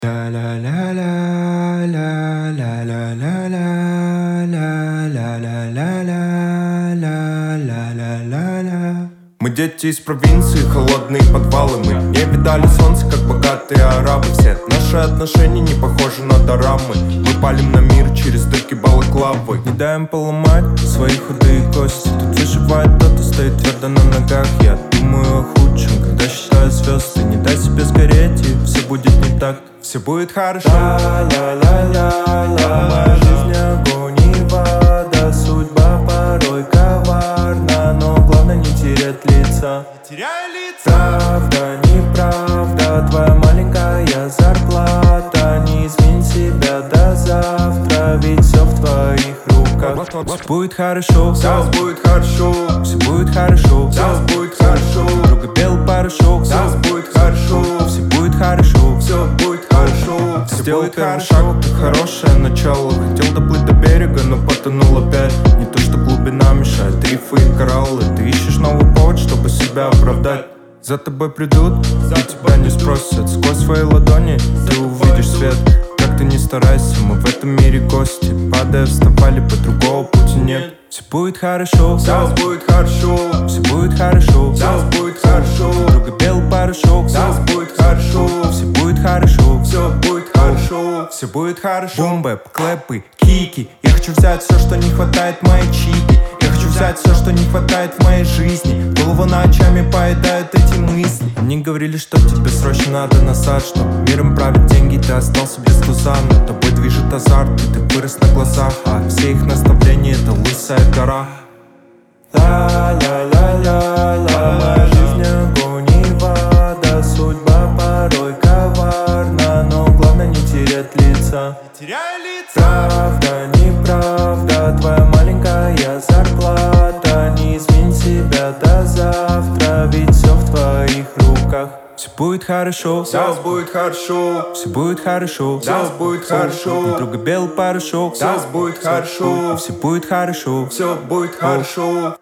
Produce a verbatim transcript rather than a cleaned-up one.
La la la la la la la la la la la la la la la la la la. Мы дети из провинции, холодные подвалы. Мы не видали солнце, как богатые арабы. Все наши отношения не похожи на дорамы. Мы палим на мир через дырки балаклавы. Не даем поломать свои худые кости. Тут выживает тот, кто стоит твердо на ногах. Я думаю о худшем, когда считаю звезды. Не дай себе сгореть, и все будет не так. Все будет хорошо. Ла-ла-ла-ла-ла. Моя жизнь огонь и вода. Судьба порой коварна, но главное не терять лица. Правда, неправда, твоя маленькая зарплата. Не измень себя до завтра, ведь все в твоих руках. Все будет хорошо, все будет хорошо, все будет хорошо, все будет хорошо. Друга белый порошок, все будет хорошо, все будет хорошо, все будет хорошо. Сделай первый шаг, это хорошее начало. Хотел доплыть до берега, но потонул опять. Не то что глубина мешает, рифы и кораллы. Ты ищешь новый повод, чтобы себя оправдать. За тобой придут, и тебя не спросят. Сквозь свои ладони ты увидишь свет. Как ты не старайся, мы в этом мире гости. Падая, вставали, по другого пути нет. Все будет хорошо, все будет хорошо, все будет хорошо, все будет хорошо. Друга белый порошок, все будет хорошо, все будет хорошо, все будет хорошо, все будет хорошо. Бомбы, клэпы, кики. Я хочу взять все, что не хватает моей чики. Я хочу взять все, что не хватает в моей жизни. Голову ночами поедают эти мысли. Мне говорили, что тебе срочно надо назад, что миром правят деньги, ты остался без туза. Но тобой движет азарт, и ты вырос на глазах. А все их наставления — это лысая гора. Ла-ла-ла-ла-ла. Моя жизнь огонь и вода. Судьба порой коварна, но главное не терять лица. Правда, неправда, твоя маленькая зарплата. Не измень себя до завтра, ведь все в твоих руках. Все будет хорошо, все будет хорошо, все будет хорошо, все будет хорошо. Друга белый порошок, все будет хорошо, все будет хорошо, все будет хорошо.